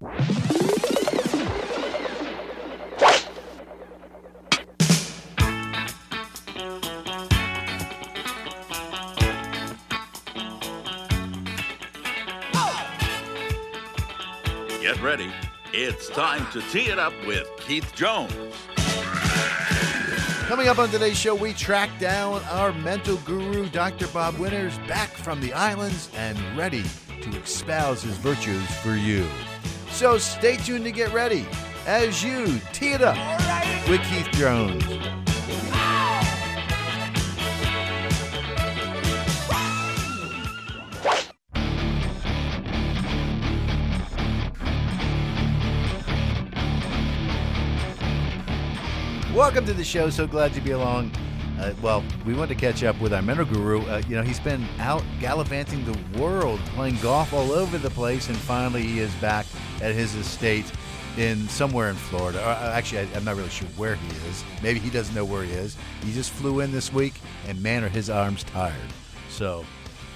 Get ready. It's time to tee it up with Keith Jones. Coming up on today's show, we track down our mental guru, Dr. Bob Winters, back from the islands and ready to espouse his virtues for you. So stay tuned to get ready as you tee it up with Keith Jones. Welcome to the show. So glad to be along. We want to catch up with our mental guru. He's been out gallivanting the world, playing golf all over the place, and finally he is back at his estate somewhere in Florida. Actually, I'm not really sure where he is. Maybe he doesn't know where he is. He just flew in this week, and man, are his arms tired. So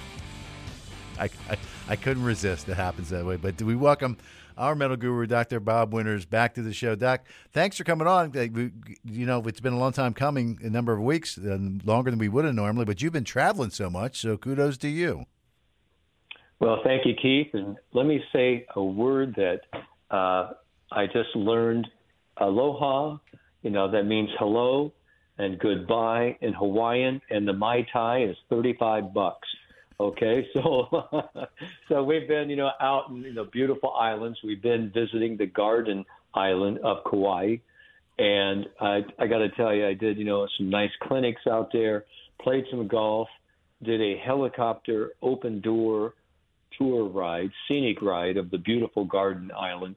I couldn't resist. It happens that way. But do we welcome our mental guru, Dr. Bob Winters, back to the show. Doc, thanks for coming on. It's been a long time coming, a number of weeks, longer than we would have normally, but you've been traveling so much, so kudos to you. Well, thank you, Keith. And let me say a word that I just learned, aloha, that means hello and goodbye in Hawaiian, and the Mai Tai is $35. Okay, so we've been, out in beautiful islands. We've been visiting the Garden Island of Kauai, and I got to tell you, I did some nice clinics out there, played some golf, did a helicopter open door tour ride, scenic ride of the beautiful Garden Island.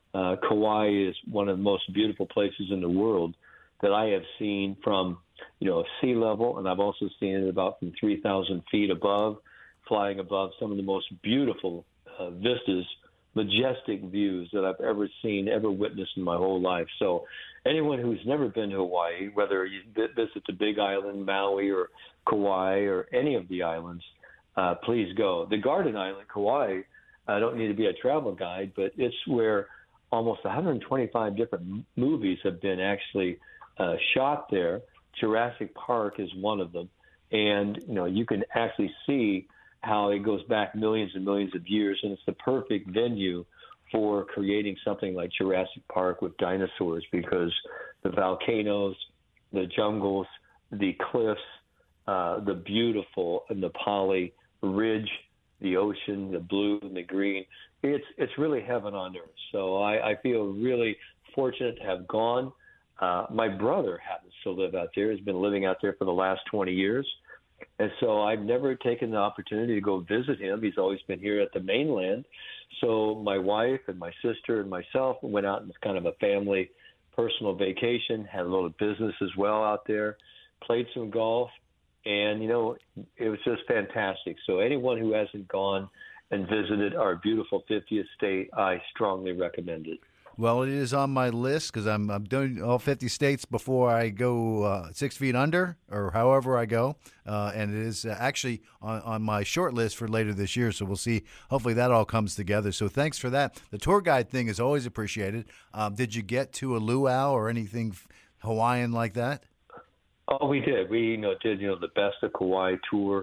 Kauai is one of the most beautiful places in the world that I have seen from sea level, and I've also seen it about from 3,000 feet above, flying above some of the most beautiful vistas, majestic views that I've ever seen, ever witnessed in my whole life. So anyone who's never been to Hawaii, whether you visit the Big Island, Maui, or Kauai, or any of the islands, please go. The Garden Island, Kauai, I don't need to be a travel guide, but it's where almost 125 different movies have been actually shot there. Jurassic Park is one of them. And, you can actually see how it goes back millions and millions of years, and it's the perfect venue for creating something like Jurassic Park with dinosaurs, because the volcanoes, the jungles, the cliffs, the beautiful Nepali ridge, the ocean, the blue and the green, it's really heaven on earth. So I feel really fortunate to have gone. My brother happens to live out there, has been living out there for the last 20 years. And so I've never taken the opportunity to go visit him. He's always been here at the mainland. So my wife and my sister and myself went out on kind of a family personal vacation, had a little business as well out there, played some golf, and, it was just fantastic. So anyone who hasn't gone and visited our beautiful 50th state, I strongly recommend it. Well, it is on my list because I'm doing all 50 states before I go 6 feet under, or however I go. And it is actually on my short list for later this year. So we'll see. Hopefully that all comes together. So thanks for that. The tour guide thing is always appreciated. Did you get to a luau or anything Hawaiian like that? Oh, we did. We did the Best of Kauai tour.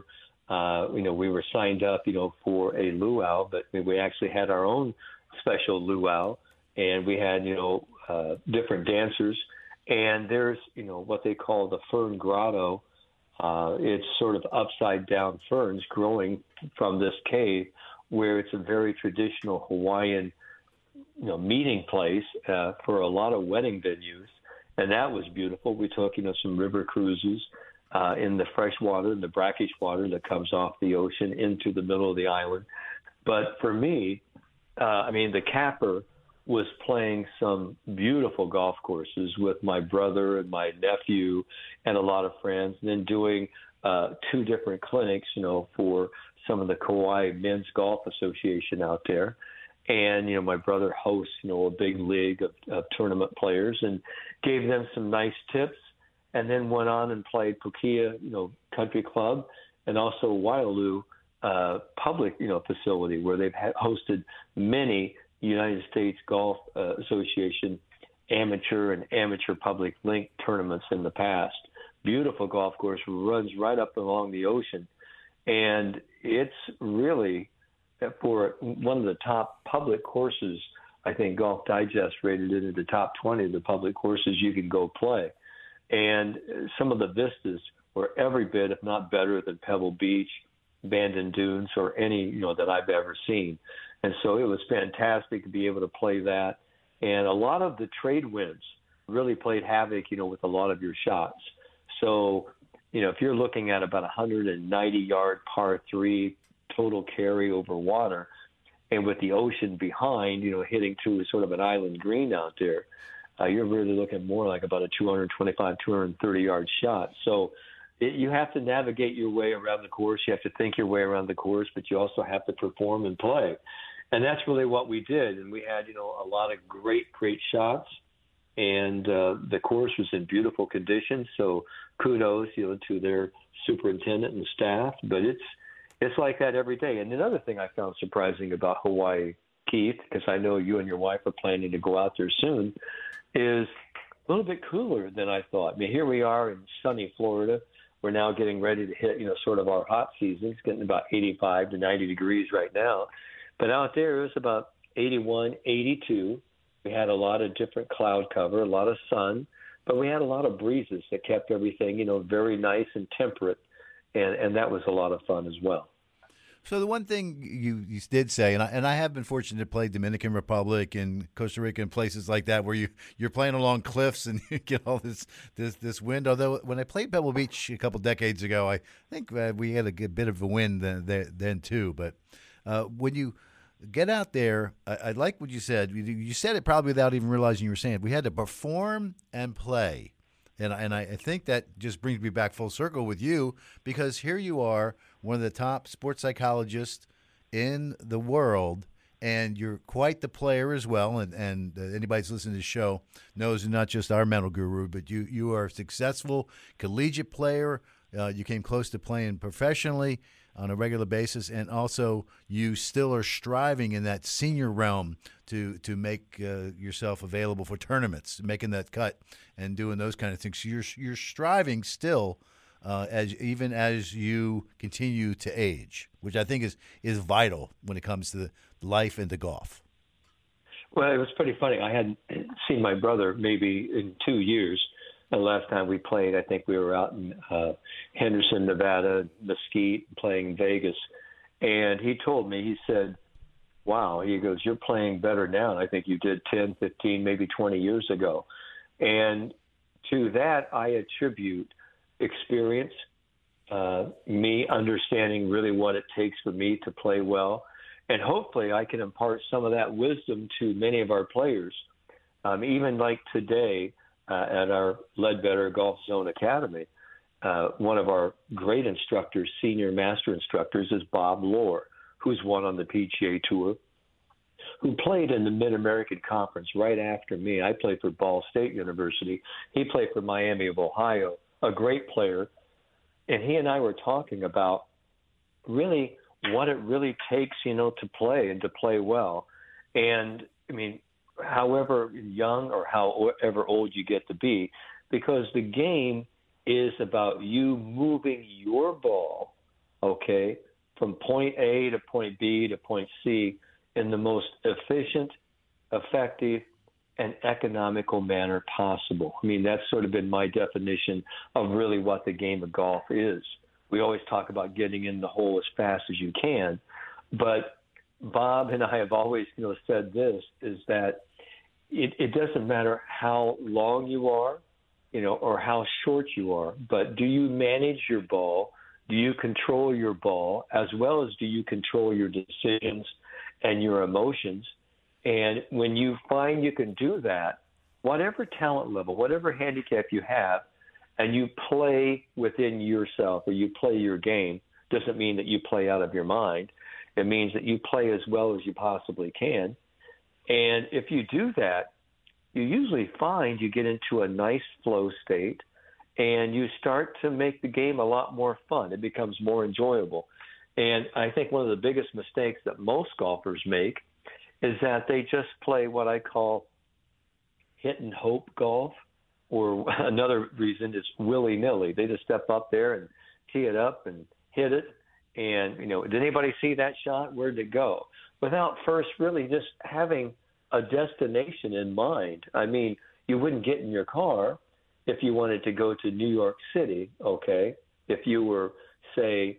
We were signed up for a luau, but we actually had our own special luau. And we had, different dancers. And there's, what they call the Fern Grotto. It's sort of upside down ferns growing from this cave, where it's a very traditional Hawaiian, meeting place for a lot of wedding venues. And that was beautiful. We took, some river cruises in the fresh water, the brackish water that comes off the ocean into the middle of the island. But for me, the capper was playing some beautiful golf courses with my brother and my nephew and a lot of friends, and then doing 2 different clinics, for some of the Kauai Men's Golf Association out there. And, my brother hosts, a big league of tournament players, and gave them some nice tips, and then went on and played Pukia, Country Club, and also Waialua public, facility, where they've hosted many United States Golf Association amateur and amateur public link tournaments in the past. Beautiful golf course, runs right up along the ocean. And it's really, for one of the top public courses, I think Golf Digest rated it in the top 20 of the public courses you can go play. And some of the vistas were every bit, if not better, than Pebble Beach, Bandon Dunes, or any, that I've ever seen. And so it was fantastic to be able to play that. And a lot of the trade winds really played havoc, with a lot of your shots. So, if you're looking at about 190-yard par 3 total carry over water, and with the ocean behind, hitting to sort of an island green out there, you're really looking more like about a 225, 230-yard shot. So you have to navigate your way around the course. You have to think your way around the course, but you also have to perform and play. And that's really what we did. And we had, a lot of great shots. And the course was in beautiful condition. So kudos, to their superintendent and staff. But it's like that every day. And another thing I found surprising about Hawaii, Keith, because I know you and your wife are planning to go out there soon, is a little bit cooler than I thought. I mean, here we are in sunny Florida. We're now getting ready to hit, sort of our hot season. It's getting about 85 to 90 degrees right now. But out there, it was about 81, 82. We had a lot of different cloud cover, a lot of sun, but we had a lot of breezes that kept everything, very nice and temperate. And that was a lot of fun as well. So the one thing you did say, and I have been fortunate to play Dominican Republic and Costa Rica and places like that where you're playing along cliffs and you get all this wind. Although when I played Pebble Beach a couple decades ago, I think we had a good bit of a wind then too. But when you get out there, I like what you said. You said it probably without even realizing you were saying it. We had to perform and play. And I think that just brings me back full circle with you, because here you are, one of the top sports psychologists in the world, and you're quite the player as well. And anybody who's listening to the show knows you're not just our mental guru, but you are a successful collegiate player. You came close to playing professionally on a regular basis, and also you still are striving in that senior realm to make yourself available for tournaments, making that cut and doing those kind of things. So you're striving still even as you continue to age, which I think is vital when it comes to life and to golf. Well, it was pretty funny. I hadn't seen my brother maybe in 2 years. The last time we played, I think we were out in Henderson, Nevada, Mesquite, playing Vegas. And he told me, he said, wow, he goes, you're playing better now than I think you did 10, 15, maybe 20 years ago. And to that, I attribute experience, me understanding really what it takes for me to play well. And hopefully I can impart some of that wisdom to many of our players. Even like today, at our Ledbetter Golf Zone Academy, one of our great instructors, senior master instructors, is Bob Lohr, who's won on the PGA Tour, who played in the Mid-American Conference right after me. I played for Ball State University. He played for Miami of Ohio, a great player. And he and I were talking about really what it really takes, to play and to play well. And, I mean, however young or however old you get to be, because the game is about you moving your ball, okay, from point A to point B to point C in the most efficient, effective, and economical manner possible. I mean, that's sort of been my definition of really what the game of golf is. We always talk about getting in the hole as fast as you can, but Bob and I have always, said this, is that it doesn't matter how long you are, or how short you are, but do you manage your ball? Do you control your ball, as well as do you control your decisions and your emotions? And when you find you can do that, whatever talent level, whatever handicap you have, and you play within yourself or you play your game, doesn't mean that you play out of your mind. It means that you play as well as you possibly can. And if you do that, you usually find you get into a nice flow state and you start to make the game a lot more fun. It becomes more enjoyable. And I think one of the biggest mistakes that most golfers make is that they just play what I call hit and hope golf, or another reason is willy-nilly. They just step up there and tee it up and hit it. And, did anybody see that shot? Where'd it go? Without first really just having a destination in mind. I mean, you wouldn't get in your car if you wanted to go to New York City, okay? If you were, say,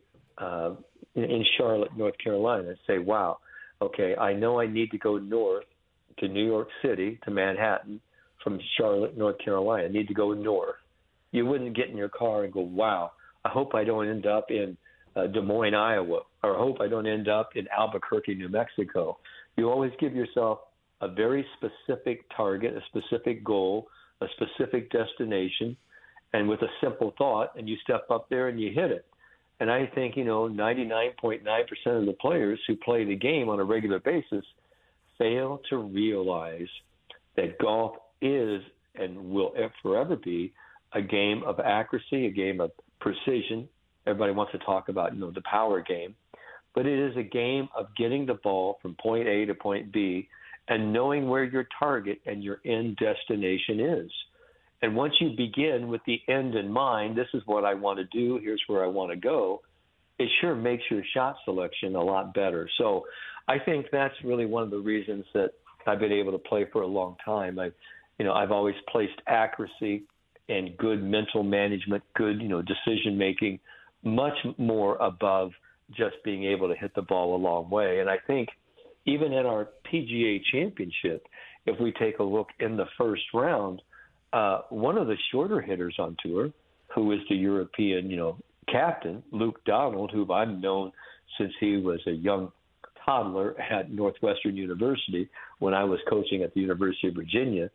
in Charlotte, North Carolina, say, wow, okay, I know I need to go north to New York City, to Manhattan, from Charlotte, North Carolina. I need to go north. You wouldn't get in your car and go, wow, I hope I don't end up in Des Moines, Iowa, or I hope I don't end up in Albuquerque, New Mexico. You always give yourself a very specific target, a specific goal, a specific destination, and with a simple thought, and you step up there and you hit it. And I think, 99.9% of the players who play the game on a regular basis fail to realize that golf is and will forever be a game of accuracy, a game of precision. Everybody wants to talk about, the power game. But it is a game of getting the ball from point A to point B and knowing where your target and your end destination is. And once you begin with the end in mind, this is what I want to do, here's where I want to go, it sure makes your shot selection a lot better. So I think that's really one of the reasons that I've been able to play for a long time. I've always placed accuracy and good mental management, good, decision making, much more above just being able to hit the ball a long way. And I think even in our PGA Championship, if we take a look in the first round, one of the shorter hitters on tour, who is the European, captain, Luke Donald, who I've known since he was a young toddler at Northwestern University when I was coaching at the University of Virginia,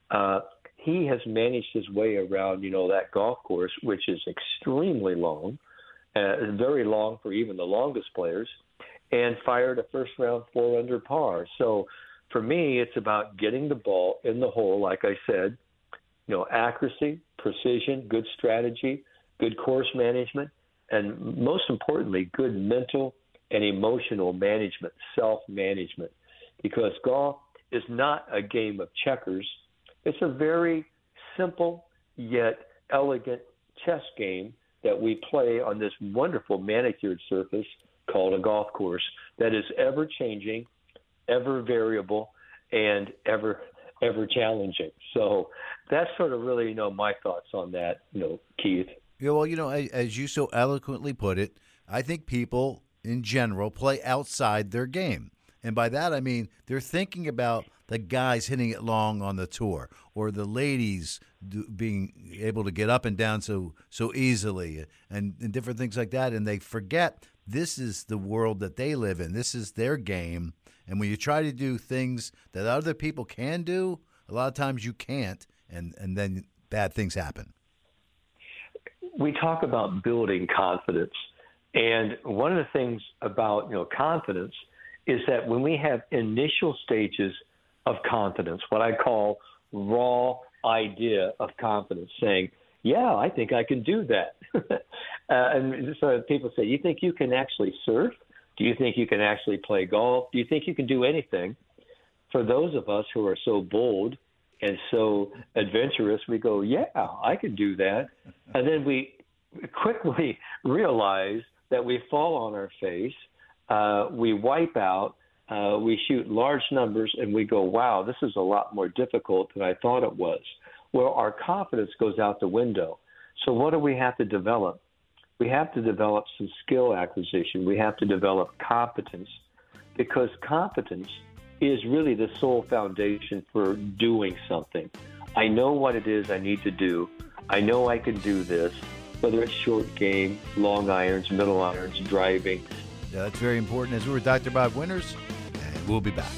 he has managed his way around, that golf course, which is extremely long, very long for even the longest players, and fired a first-round 4 under par. So for me, it's about getting the ball in the hole, like I said, accuracy, precision, good strategy, good course management, and most importantly, good mental and emotional management, self-management, because golf is not a game of checkers. It's a very simple yet elegant chess game that we play on this wonderful manicured surface called a golf course that is ever changing, ever variable, and ever challenging. So that's sort of really, my thoughts on that, Keith. Yeah, well, as you so eloquently put it, I think people in general play outside their game. And by that, I mean they're thinking about the guys hitting it long on the tour, or the ladies being able to get up and down so easily, and different things like that. And they forget this is the world that they live in. This is their game. And when you try to do things that other people can do, a lot of times you can't, and then bad things happen. We talk about building confidence. And one of the things about, confidence is that when we have initial stages of confidence, what I call raw idea of confidence, saying, yeah, I think I can do that. And so people say, you think you can actually surf? Do you think you can actually play golf? Do you think you can do anything? For those of us who are so bold and so adventurous, we go, yeah, I can do that. And then we quickly realize that we fall on our face, we wipe out, we shoot large numbers, and we go, wow, this is a lot more difficult than I thought it was. Well, our confidence goes out the window. So what do we have to develop? We have to develop some skill acquisition. We have to develop competence, because competence is really the sole foundation for doing something. I know what it is I need to do. I know I can do this, whether it's short game, long irons, middle irons, driving. Yeah, that's very important. As we're Dr. Bob Winters, and we'll be back.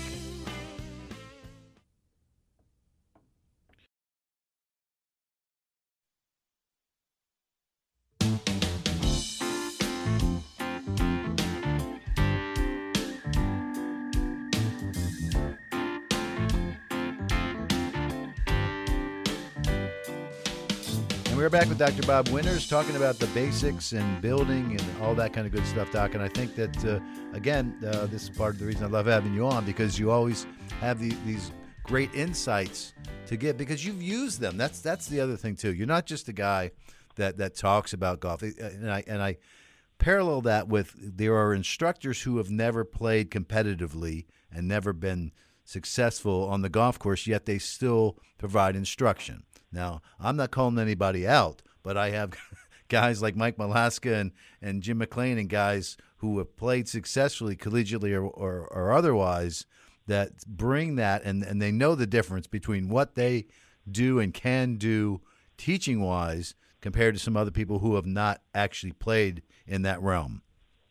we're back with Dr. Bob Winters talking about the basics and building and all that kind of good stuff, Doc. And I think that, again, this is part of the reason I love having you on, because you always have these great insights to give, because you've used them. That's the other thing, too. You're not just a guy that talks about golf. And I parallel that with, there are instructors who have never played competitively and never been successful on the golf course, yet they still provide instruction. Now, I'm not calling anybody out, but I have guys like Mike Malaska and Jim McLean and guys who have played successfully collegiately or otherwise that bring that, and they know the difference between what they do and can do teaching-wise compared to some other people who have not actually played in that realm.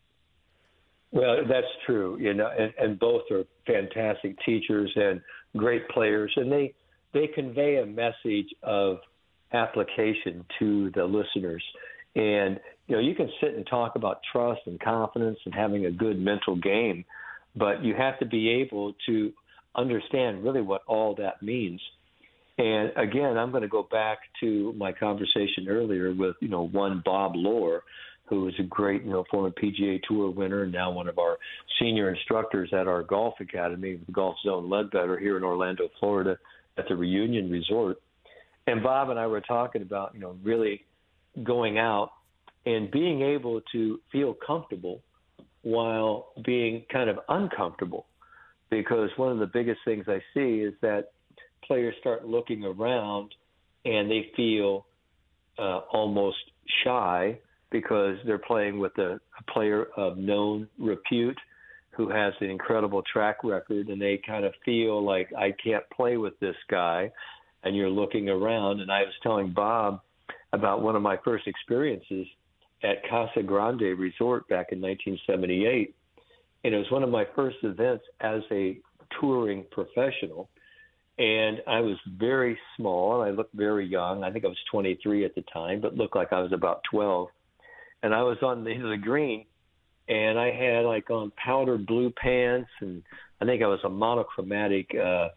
Well, that's true, and both are fantastic teachers and great players, and they convey a message of application to the listeners. And, you can sit and talk about trust and confidence and having a good mental game, but you have to be able to understand really what all that means. And again, I'm going to go back to my conversation earlier with, one Bob Lohr, who is a great, former PGA Tour winner and now one of our senior instructors at our golf academy, the Golf Zone Ledbetter here in Orlando, Florida, at the Reunion Resort. And Bob and I were talking about, really going out and being able to feel comfortable while being kind of uncomfortable. Because one of the biggest things I see is that players start looking around and they feel almost shy because they're playing with a player of known repute who has an incredible track record, and they kind of feel like, I can't play with this guy, and you're looking around. And I was telling Bob about one of my first experiences at Casa Grande Resort back in 1978, and it was one of my first events as a touring professional, and I was very small, and I looked very young. I think I was 23 at the time, but looked like I was about 12, and I was on the green, and I had on powder blue pants, and I think I was a monochromatic,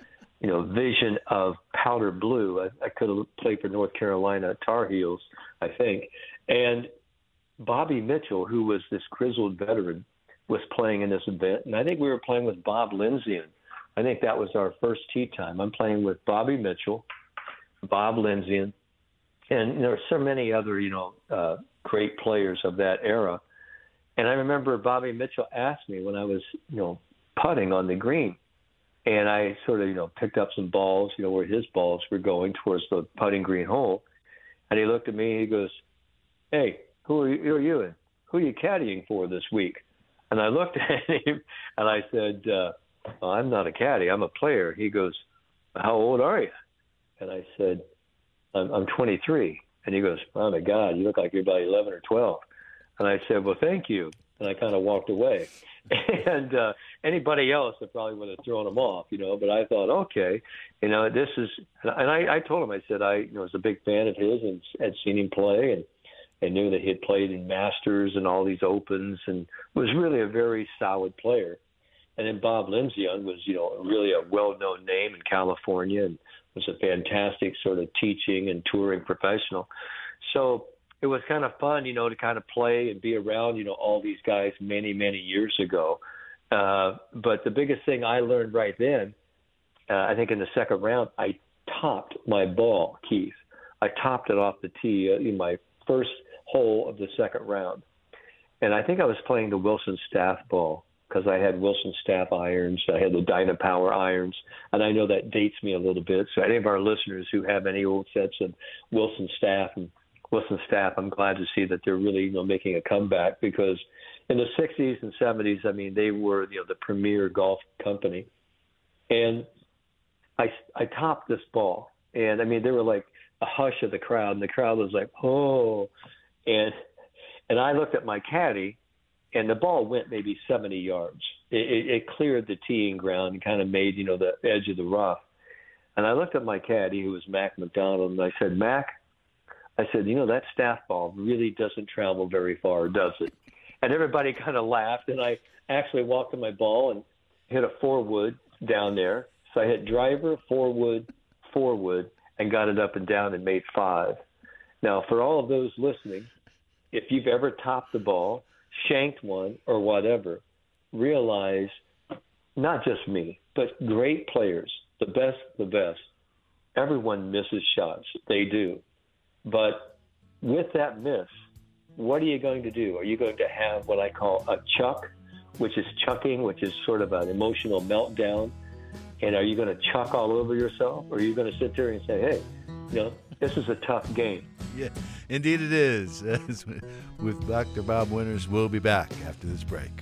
vision of powder blue. I could have played for North Carolina Tar Heels, I think. And Bobby Mitchell, who was this grizzled veteran, was playing in this event, and I think we were playing with Bob Lindsay. I think that was our first tee time. I'm playing with Bobby Mitchell, Bob Lindsay, and there are so many other, great players of that era. And I remember Bobby Mitchell asked me when I was, putting on the green, and I sort of, picked up some balls, where his balls were going towards the putting green hole. And he looked at me and he goes, "Hey, who are you and who are you caddying for this week?" And I looked at him and I said, "Well, I'm not a caddy. I'm a player." He goes, "How old are you?" And I said, I'm 23. And he goes, "Oh, my God, you look like you're about 11 or 12. And I said, "Well, thank you." And I kind of walked away. And anybody else, I probably would have thrown him off, but I thought, okay, this is – and I told him, I said I was a big fan of his and had seen him play and knew that he had played in Masters and all these Opens and was really a very solid player. And then Bob Lindsay was, really a well-known name in California and was a fantastic sort of teaching and touring professional. So it was kind of fun, to kind of play and be around, all these guys many, many years ago. But the biggest thing I learned right then, I think in the second round, I topped my ball, Keith. I topped it off the tee in my first hole of the second round. And I think I was playing the Wilson Staff ball because I had Wilson Staff irons. I had the Dynapower irons. And I know that dates me a little bit. So any of our listeners who have any old sets of Wilson Staff, I'm glad to see that they're really, making a comeback, because in the 60s and 70s, I mean, they were, the premier golf company. And I topped this ball. And, I mean, there were like a hush of the crowd, and the crowd was like, oh. And I looked at my caddy, and the ball went maybe 70 yards. It cleared the teeing ground and kind of made, the edge of the rough. And I looked at my caddy, who was Mac McDonald, and I said, "Mac," I said, "that Staff ball really doesn't travel very far, does it?" And everybody kind of laughed, and I actually walked to my ball and hit a 4-wood down there. So I hit driver, 4-wood, 4-wood, and got it up and down and made 5. Now, for all of those listening, if you've ever topped the ball, shanked one, or whatever, realize not just me, but great players, the best, everyone misses shots. They do. But with that miss, what are you going to do? Are you going to have what I call a chuck, which is chucking, which is sort of an emotional meltdown? And are you going to chuck all over yourself? Or are you going to sit there and say, hey, this is a tough game? Yeah, indeed it is. With Dr. Bob Winters, we'll be back after this break.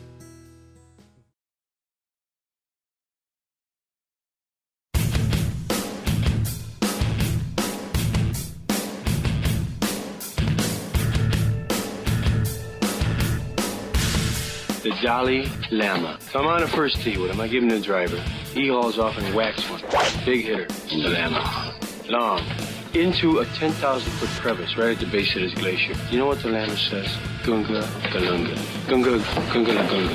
The Dalai Lama. So I'm on a first tee with him. I give him the driver. He hauls off and whacks one. Big hitter, the Lama. Long. Into a 10,000-foot crevice right at the base of this glacier. You know what the Lama says? Gunga Galunga. Gunga Gunga Gunga.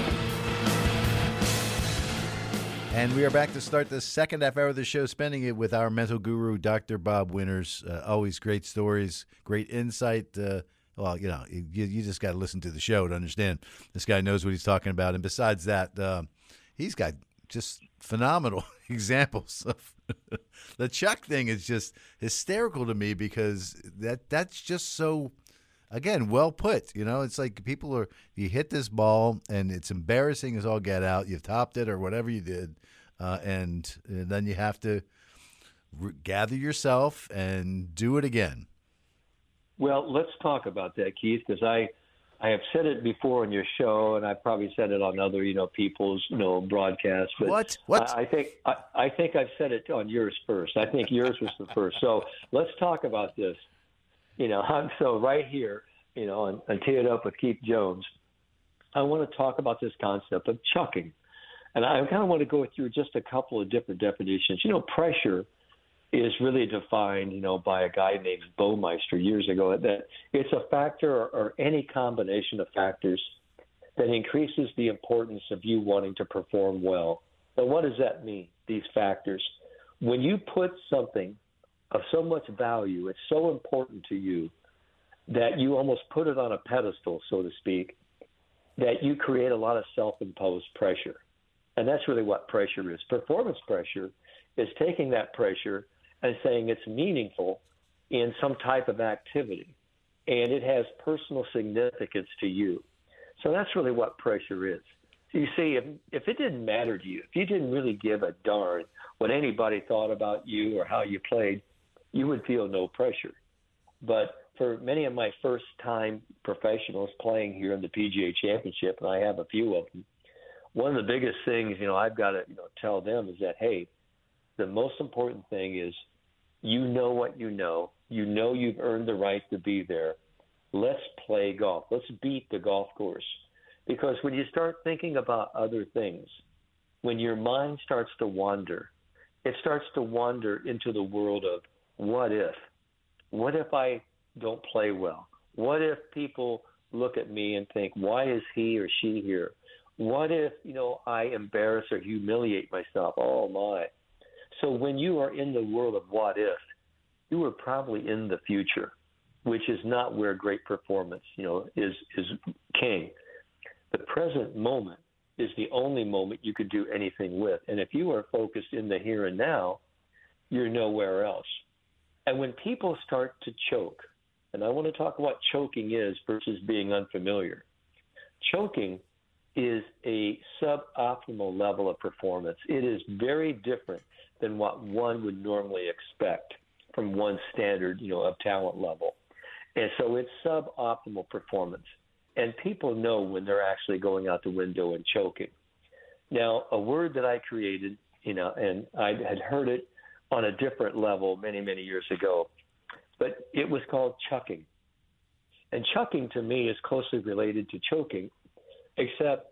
And we are back to start the second half hour of the show, spending it with our mental guru, Dr. Bob Winters. Always great stories, great insight. Well, you just got to listen to the show to understand this guy knows what he's talking about. And besides that, he's got just phenomenal examples of the chuck thing is just hysterical to me because that's just so, again, well put. It's like you hit this ball and it's embarrassing as all get out. You've topped it or whatever you did. And then you have to gather yourself and do it again. Well, let's talk about that, Keith, because I have said it before on your show, and I've probably said it on other, people's, broadcasts. But What? I think I've said it on yours first. I think yours was the first. So let's talk about this. So right here, and Tee It Up with Keith Jones, I want to talk about this concept of chucking. And I kind of want to go through just a couple of different definitions. Pressure is really defined, by a guy named Baumeister years ago, that it's a factor or any combination of factors that increases the importance of you wanting to perform well. But what does that mean, these factors? When you put something of so much value, it's so important to you that you almost put it on a pedestal, so to speak, that you create a lot of self-imposed pressure. And that's really what pressure is. Performance pressure is taking that pressure and saying it's meaningful in some type of activity, and it has personal significance to you. So that's really what pressure is. So you see, if it didn't matter to you, if you didn't really give a darn what anybody thought about you or how you played, you would feel no pressure. But for many of my first-time professionals playing here in the PGA Championship, and I have a few of them, one of the biggest things, I've got to tell them is that, hey, the most important thing is you know what you know. You know you've earned the right to be there. Let's play golf. Let's beat the golf course. Because when you start thinking about other things, when your mind starts to wander, it starts to wander into the world of what if? What if I don't play well? What if people look at me and think, why is he or she here? What if, I embarrass or humiliate myself? Oh, my. So when you are in the world of what if, you are probably in the future, which is not where great performance, is king. The present moment is the only moment you could do anything with. And if you are focused in the here and now, you're nowhere else. And when people start to choke, and I want to talk about what choking is versus being unfamiliar. Choking is a suboptimal level of performance. It is very different than what one would normally expect from one standard, of talent level. And so it's suboptimal performance. And people know when they're actually going out the window and choking. Now, a word that I created, and I had heard it on a different level many, many years ago, but it was called chucking. And chucking to me is closely related to choking, except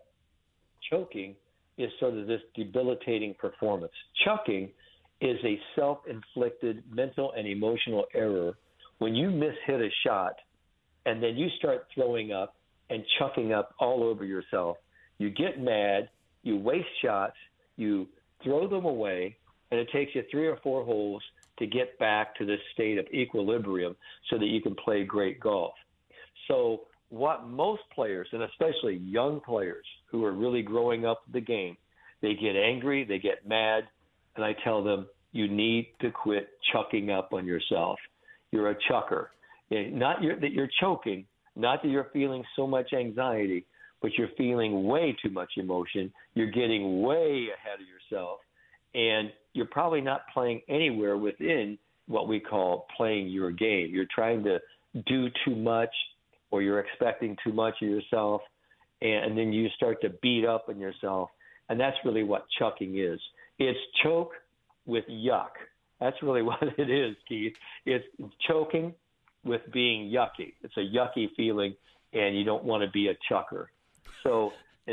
choking is sort of this debilitating performance. Chucking is a self-inflicted mental and emotional error when you mishit a shot and then you start throwing up and chucking up all over yourself. You get mad, you waste shots, you throw them away, and it takes you 3 or 4 holes to get back to this state of equilibrium so that you can play great golf. So what most players, and especially young players who are really growing up the game, they get angry, they get mad, and I tell them, you need to quit chucking up on yourself. You're a chucker. Not that you're choking, not that you're feeling so much anxiety, but you're feeling way too much emotion. You're getting way ahead of yourself, and you're probably not playing anywhere within what we call playing your game. You're trying to do too much, or you're expecting too much of yourself, and then you start to beat up on yourself, and that's really what chucking is. It's choke with yuck. That's really what it is, Keith. It's choking with being yucky. It's a yucky feeling, and you don't want to be a chucker. So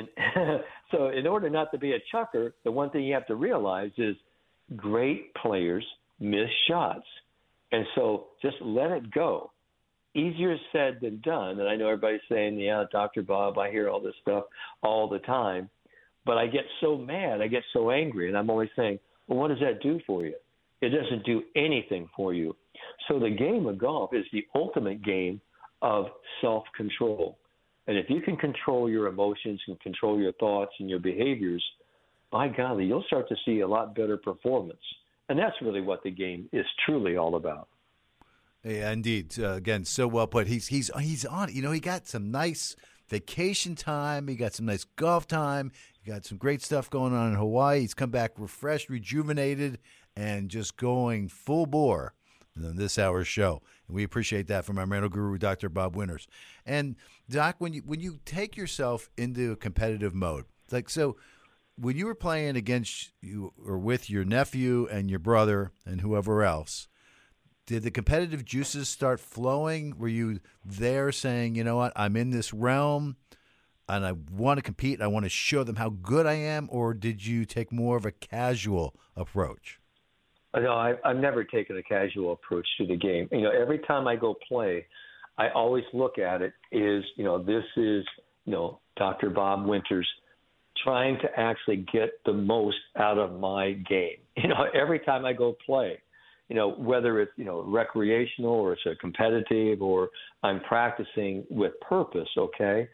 in order not to be a chucker, the one thing you have to realize is great players miss shots. And so just let it go. Easier said than done. And I know everybody's saying, yeah, Dr. Bob, I hear all this stuff all the time. But I get so mad, I get so angry, and I'm always saying, well, what does that do for you? It doesn't do anything for you. So the game of golf is the ultimate game of self-control. And if you can control your emotions and control your thoughts and your behaviors, by golly, you'll start to see a lot better performance. And that's really what the game is truly all about. Yeah, indeed. Again, so well put. He's on. You know, he got some nice vacation time. He got some nice golf time. He got some great stuff going on in Hawaii. He's come back refreshed, rejuvenated, and just going full bore in this hour's show. And we appreciate that from our mental guru, Dr. Bob Winters. And Doc, when you take yourself into a competitive mode, like so, when you were playing against you or with your nephew and your brother and whoever else, did the competitive juices start flowing? Were you there saying, you know what, I'm in this realm and I want to compete, I want to show them how good I am, or did you take more of a casual approach? No, I've never taken a casual approach to the game. You know, every time I go play, I always look at it as, you know, this is, you know, Dr. Bob Winters trying to actually get the most out of my game. You know, every time I go play, you know, whether it's, you know, recreational or it's a competitive or I'm practicing with purpose, okay,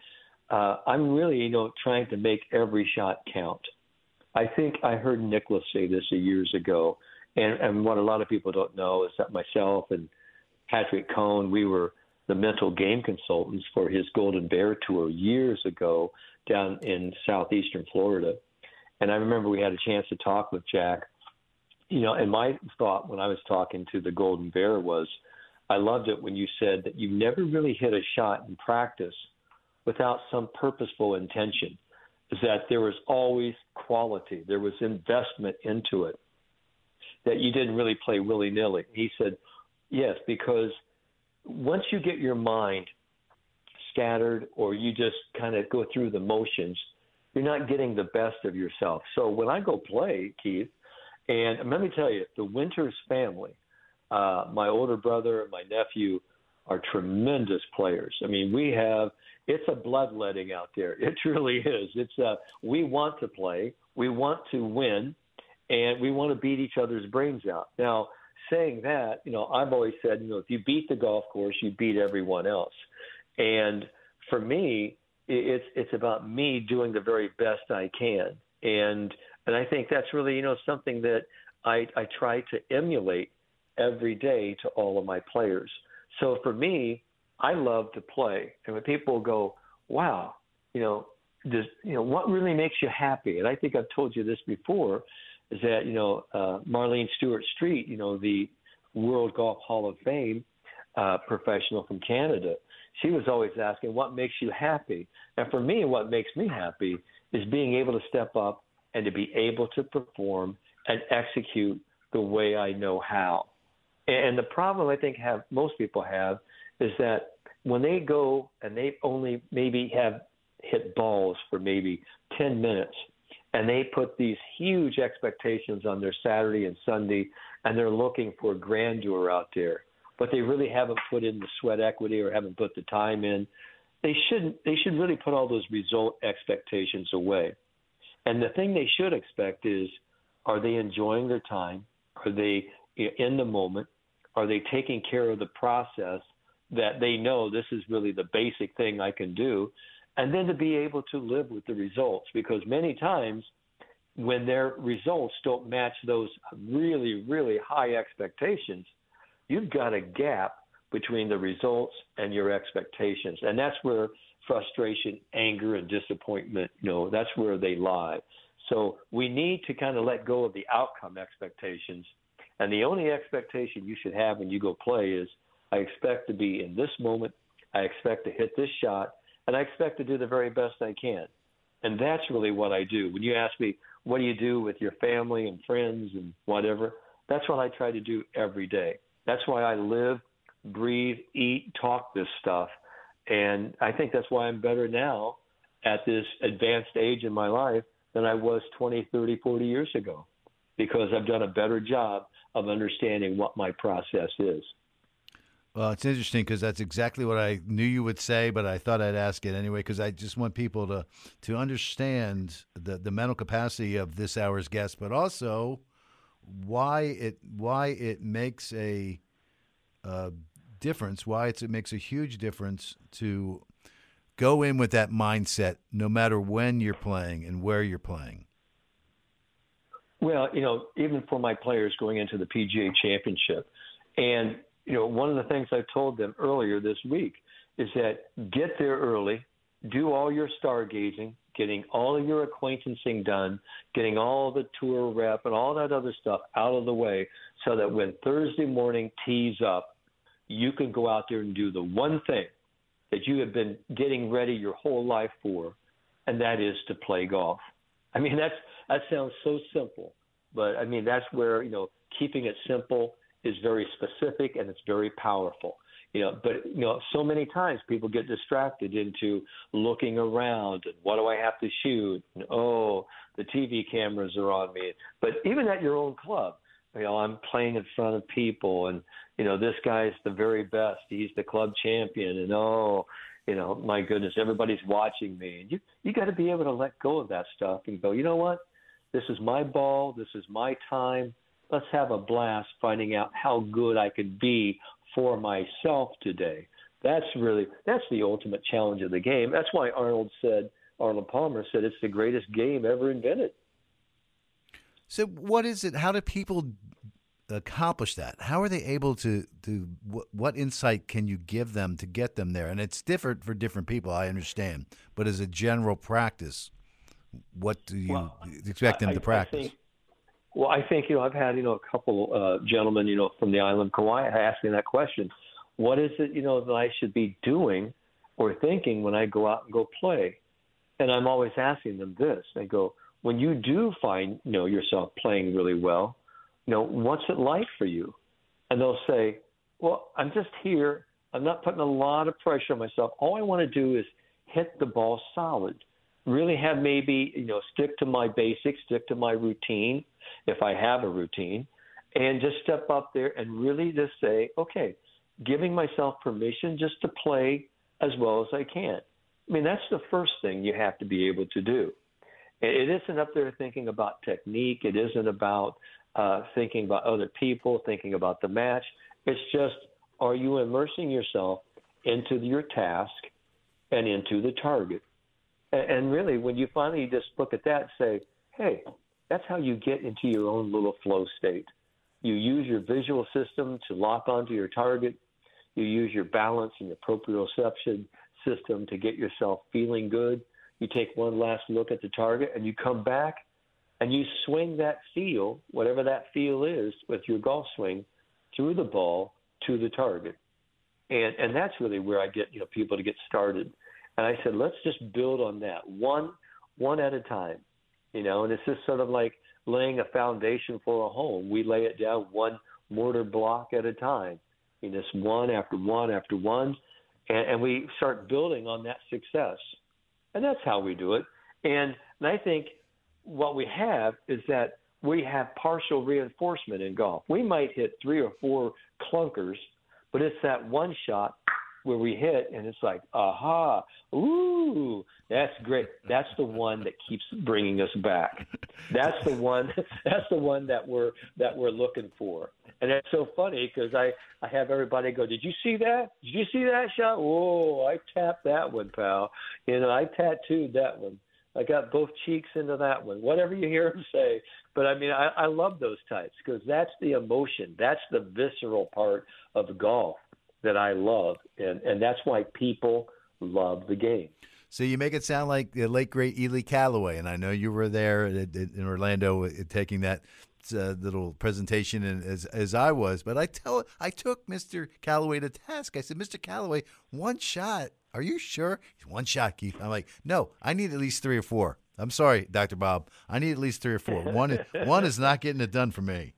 I'm really, you know, trying to make every shot count. I think I heard Nicklaus say this years ago, and what a lot of people don't know is that myself and Patrick Cohn, we were the mental game consultants for his Golden Bear Tour years ago down in southeastern Florida. And I remember we had a chance to talk with Jack. You know, and my thought when I was talking to the Golden Bear was, I loved it when you said that you never really hit a shot in practice without some purposeful intention, is that there was always quality. There was investment into it, that you didn't really play willy-nilly. He said, yes, because once you get your mind scattered or you just kind of go through the motions, you're not getting the best of yourself. So when I go play, Keith, and let me tell you, the Winters family, my older brother and my nephew are tremendous players. I mean, it's a bloodletting out there. It truly is. We want to play, we want to win, and we want to beat each other's brains out. Now, saying that, you know, I've always said, you know, if you beat the golf course, you beat everyone else. And for me, it's about me doing the very best I can. And I think that's really, you know, something that I try to emulate every day to all of my players. So for me, I love to play. And when people go, wow, you know, what really makes you happy? And I think I've told you this before, is that, you know, Marlene Stewart-Street, you know, the World Golf Hall of Fame professional from Canada, she was always asking, what makes you happy? And for me, what makes me happy is being able to step up and to be able to perform and execute the way I know how. And the problem I think most people have is that when they go and they only maybe have hit balls for maybe 10 minutes, and they put these huge expectations on their Saturday and Sunday, and they're looking for grandeur out there, but they really haven't put in the sweat equity or haven't put the time in. They should really put all those result expectations away. And the thing they should expect is, are they enjoying their time? Are they in the moment? Are they taking care of the process that they know this is really the basic thing I can do? And then to be able to live with the results, because many times when their results don't match those really, really high expectations, you've got a gap between the results and your expectations. And that's where frustration, anger, and disappointment, that's where they lie. So we need to kind of let go of the outcome expectations. And the only expectation you should have when you go play is, I expect to be in this moment, I expect to hit this shot, and I expect to do the very best I can. And that's really what I do. When you ask me, what do you do with your family and friends and whatever, that's what I try to do every day. That's why I live, breathe, eat, talk this stuff. And I think that's why I'm better now at this advanced age in my life than I was 20, 30, 40 years ago, because I've done a better job of understanding what my process is. Well, it's interesting because that's exactly what I knew you would say, but I thought I'd ask it anyway because I just want people to understand the mental capacity of this hour's guest, but also why it makes a difference, why it makes a huge difference to go in with that mindset no matter when you're playing and where you're playing. Well, even for my players going into the PGA Championship, and one of the things I told them earlier this week is that get there early, do all your stargazing, getting all of your acquaintancing done, getting all the tour rep and all that other stuff out of the way so that when Thursday morning tees up, you can go out there and do the one thing that you have been getting ready your whole life for, and that is to play golf. I mean, that sounds so simple, but I mean, that's where, keeping it simple is very specific and it's very powerful. But so many times people get distracted into looking around and what do I have to shoot? And, the TV cameras are on me. But even at your own club, I'm playing in front of people and, this guy's the very best. He's the club champion. And, my goodness, everybody's watching me. And you got to be able to let go of that stuff and go, you know what? This is my ball. This is my time. Let's have a blast finding out how good I could be for myself today. That's the ultimate challenge of the game. That's why Arnold Palmer said it's the greatest game ever invented. So what is it? How do people accomplish that? How are they able to what insight can you give them to get them there? And it's different for different people, I understand. But as a general practice, what do you expect them to practice? I think I've had, a couple gentlemen, from the island of Kauai asking that question. What is it, that I should be doing or thinking when I go out and go play? And I'm always asking them this. I go, when you do find, yourself playing really well, what's it like for you? And they'll say, well, I'm just here. I'm not putting a lot of pressure on myself. All I want to do is hit the ball solid. Really have maybe, stick to my basics, stick to my routine, if I have a routine, and just step up there and really just say, okay, giving myself permission just to play as well as I can. I mean, that's the first thing you have to be able to do. It isn't up there thinking about technique. It isn't about thinking about other people, thinking about the match. It's just, are you immersing yourself into your task and into the target? And really, when you finally just look at that and say, hey, that's how you get into your own little flow state. You use your visual system to lock onto your target. You use your balance and your proprioception system to get yourself feeling good. You take one last look at the target, and you come back, and you swing that feel, whatever that feel is, with your golf swing, through the ball to the target. And that's really where I get people to get started. And I said, let's just build on that one at a time, and it's just sort of like laying a foundation for a home. We lay it down one mortar block at a time, just one after one after one, and we start building on that success. And that's how we do it. And I think what we have is that we have partial reinforcement in golf. We might hit 3 or 4 clunkers, but it's that one shot where we hit, and it's like, aha, ooh, that's great. That's the one that keeps bringing us back. That's the one. That's the one that we're looking for. And that's so funny because I have everybody go, did you see that? Did you see that shot? Whoa, I tapped that one, pal. I tattooed that one. I got both cheeks into that one. Whatever you hear him say. But, I mean, I love those types because that's the emotion. That's the visceral part of golf that I love. And that's why people love the game. So you make it sound like the late, great Ely Callaway, and I know you were there in Orlando taking that little presentation as I was, but I took Mr. Callaway to task. I said, Mr. Callaway, one shot. Are you sure? One shot, Keith. I'm like, no, I need at least 3 or 4. I'm sorry, Dr. Bob. I need at least 3 or 4. One is not getting it done for me.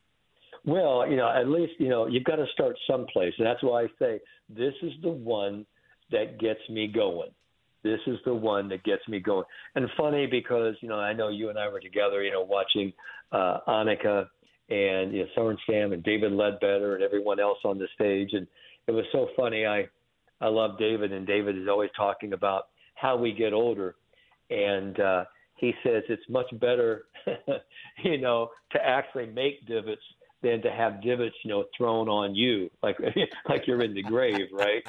Well, at least, you've got to start someplace. And that's why I say this is the one that gets me going. This is the one that gets me going. And funny because, I know you and I were together, watching Annika and Soren Sam and David Ledbetter and everyone else on the stage. And it was so funny. I love David, and David is always talking about how we get older. And he says it's much better, to actually make divots than to have divots, thrown on you like you're in the grave, right?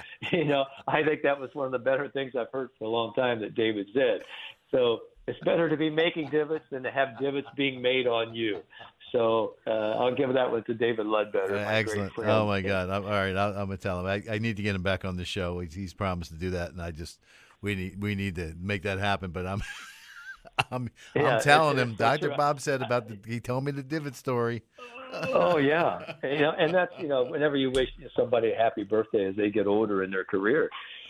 I think that was one of the better things I've heard for a long time that David said. So it's better to be making divots than to have divots being made on you. So I'll give that one to David Ledbetter. Excellent. Oh my God! All right, I'm gonna tell him. I need to get him back on the show. He's promised to do that, and we need to make that happen. But I'm telling him. Dr. Bob said he told me the divot story. Oh yeah, and that's whenever you wish somebody a happy birthday as they get older in their career,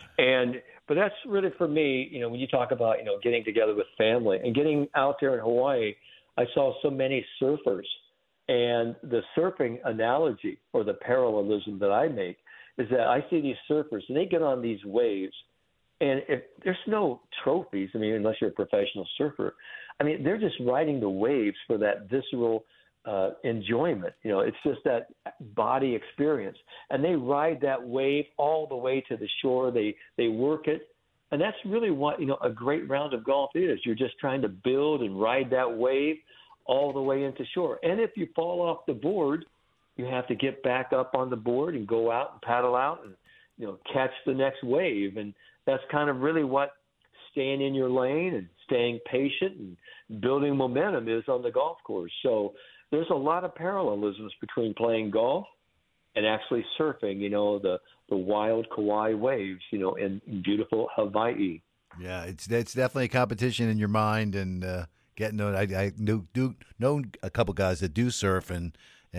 but that's really for me. When you talk about getting together with family and getting out there in Hawaii, I saw so many surfers, and the surfing analogy or the parallelism that I make is that I see these surfers and they get on these waves, and if there's no trophies, unless you're a professional surfer, they're just riding the waves for that visceral enjoyment. It's just that body experience, and they ride that wave all the way to the shore. They work it, and that's really what a great round of golf is. You're just trying to build and ride that wave all the way into shore. And if you fall off the board, you have to get back up on the board and go out and paddle out and catch the next wave. And that's kind of really what staying in your lane and staying patient and building momentum is on the golf course. So there's a lot of parallelisms between playing golf and actually surfing, the wild Kauai waves, in beautiful Hawaii. Yeah, it's definitely a competition in your mind, and getting to it. I know a couple guys that do surf, and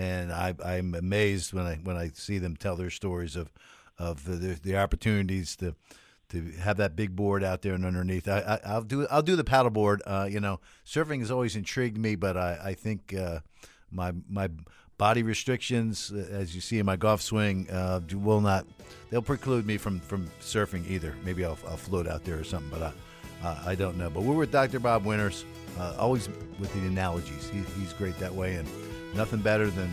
I'm amazed when I see them tell their stories of the opportunities to have that big board out there and underneath. I'll do the paddleboard. Surfing has always intrigued me, but I think my body restrictions, as you see in my golf swing, they'll preclude me from surfing either. Maybe I'll float out there or something, but I don't know. But we're with Dr. Bob Winters, always with the analogies. He's great that way, and nothing better than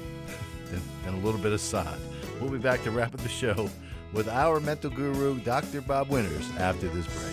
a little bit of sod. We'll be back to wrap up the show with our mental guru, Dr. Bob Winters, after this break.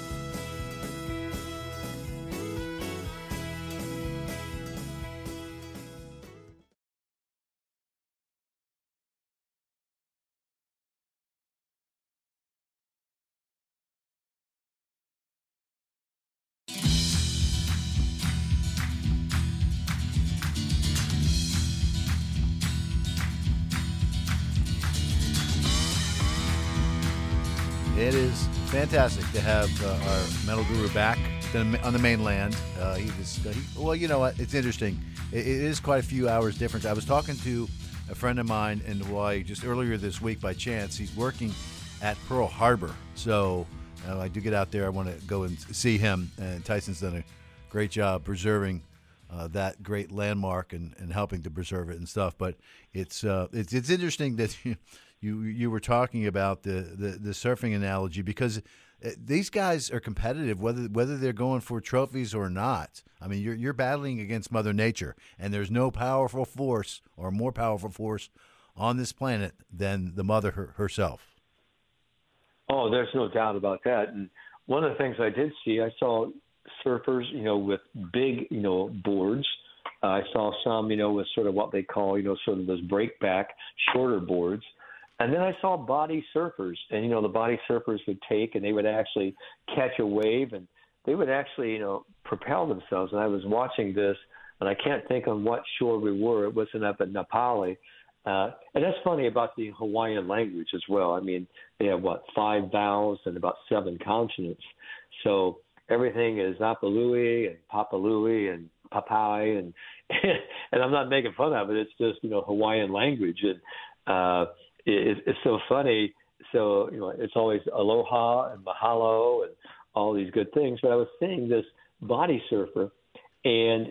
It is fantastic to have our mental guru back on the mainland. Well, you know what? It's interesting. It is quite a few hours difference. I was talking to a friend of mine in Hawaii just earlier this week by chance. He's working at Pearl Harbor. So I do get out there. I want to go and see him. And Tyson's done a great job preserving that great landmark and helping to preserve it and stuff. But it's interesting that you were talking about the surfing analogy, because these guys are competitive whether they're going for trophies or not. I mean, you're battling against Mother Nature, and there's no powerful force or more powerful force on this planet than the mother herself. Oh, there's no doubt about that. And one of the things I did see, I saw surfers, with big, boards. I saw some, with sort of what they call, sort of those breakback, shorter boards. And then I saw body surfers. And, the body surfers would take and they would actually catch a wave and they would actually, propel themselves. And I was watching this, and I can't think on what shore we were. It wasn't up at Napali. And that's funny about the Hawaiian language as well. I mean, they have, 5 vowels and about 7 consonants. So everything is Apalui and Papalui and Papai. And I'm not making fun of it. It's just, Hawaiian language. And it's so funny. So, it's always aloha and mahalo and all these good things. But I was seeing this body surfer, and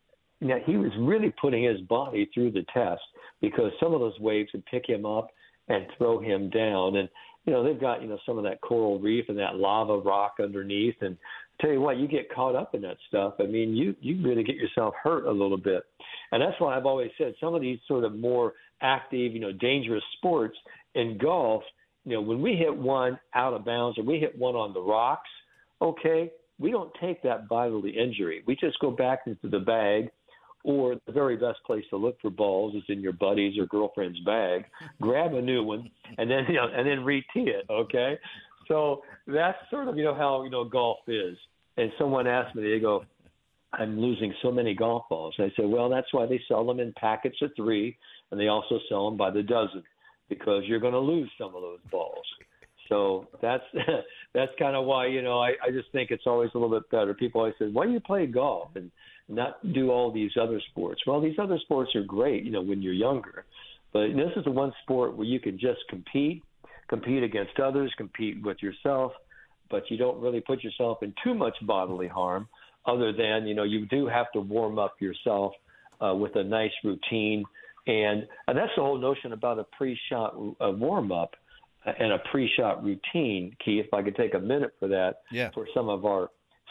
he was really putting his body through the test, because some of those waves would pick him up and throw him down. And, they've got, some of that coral reef and that lava rock underneath. And I tell you what, you get caught up in that stuff. I mean, you really get yourself hurt a little bit. And that's why I've always said some of these sort of more active, dangerous sports in golf, when we hit one out of bounds or we hit one on the rocks, okay, we don't take that bodily injury. We just go back into the bag, or the very best place to look for balls is in your buddy's or girlfriend's bag. Grab a new one and then re-tee it. Okay, so that's sort of how golf is. And someone asked me, they go, "I'm losing so many golf balls." And I said, "Well, that's why they sell them in packets of 3, and they also sell them by the dozen, because you're going to lose some of those balls." So that's kind of why, I just think it's always a little bit better. People always say, "Why do you play golf and not do all these other sports?" Well, these other sports are great, when you're younger. But this is the one sport where you can just compete against others, compete with yourself, but you don't really put yourself in too much bodily harm, other than, you do have to warm up yourself with a nice routine. And that's the whole notion about a pre-shot warm-up and a pre-shot routine. Keith, if I could take a minute for that, for some of our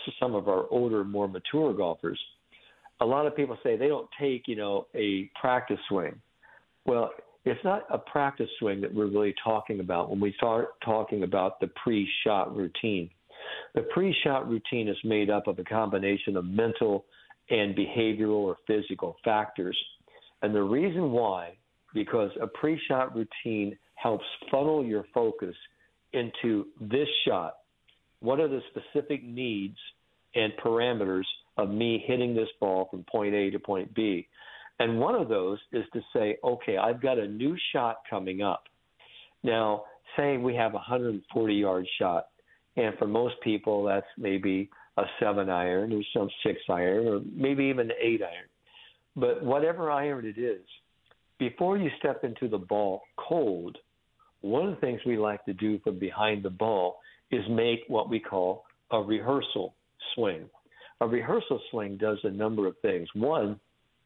older, more mature golfers. A lot of people say they don't take, a practice swing. Well, it's not a practice swing that we're really talking about when we start talking about the pre-shot routine. The pre-shot routine is made up of a combination of mental and behavioral or physical factors. And the reason why, because a pre-shot routine helps funnel your focus into this shot. What are the specific needs and parameters of me hitting this ball from point A to point B? And one of those is to say, okay, I've got a new shot coming up. Now, say we have a 140-yard shot, and for most people that's maybe a 7-iron or some 6-iron or maybe even an 8-iron. But whatever iron it is, before you step into the ball cold, one of the things we like to do from behind the ball is make what we call a rehearsal swing. A rehearsal swing does a number of things. One,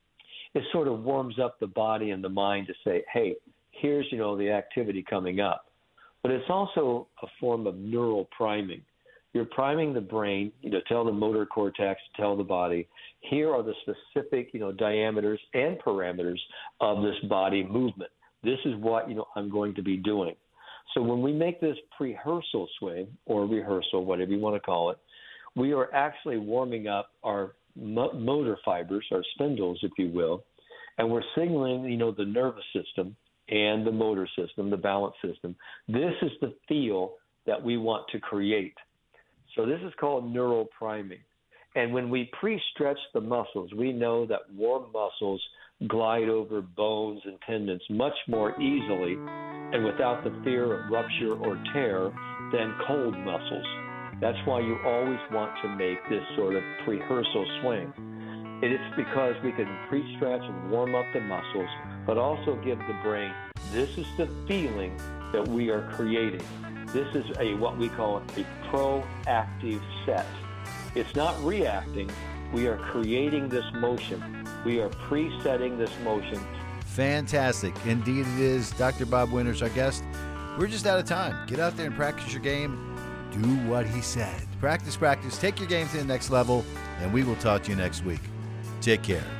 it sort of warms up the body and the mind to say, hey, here's, the activity coming up. But it's also a form of neural priming. You're priming the brain, tell the motor cortex, tell the body, here are the specific, diameters and parameters of this body movement. This is what, I'm going to be doing. So when we make this pre-rehearsal swing or rehearsal, whatever you want to call it, we are actually warming up our motor fibers, our spindles, if you will, and we're signaling, the nervous system and the motor system, the balance system. This is the feel that we want to create. So this is called neural priming. And when we pre-stretch the muscles, we know that warm muscles glide over bones and tendons much more easily and without the fear of rupture or tear than cold muscles. That's why you always want to make this sort of pre-rehearsal swing. It is because we can pre-stretch and warm up the muscles, but also give the brain, this is the feeling that we are creating. This is what we call a proactive set. It's not reacting. We are creating this motion. We are presetting this motion. Fantastic. Indeed it is. Dr. Bob Winters, our guest. We're just out of time. Get out there and practice your game. Do what he said. Practice, practice. Take your game to the next level, and we will talk to you next week. Take care.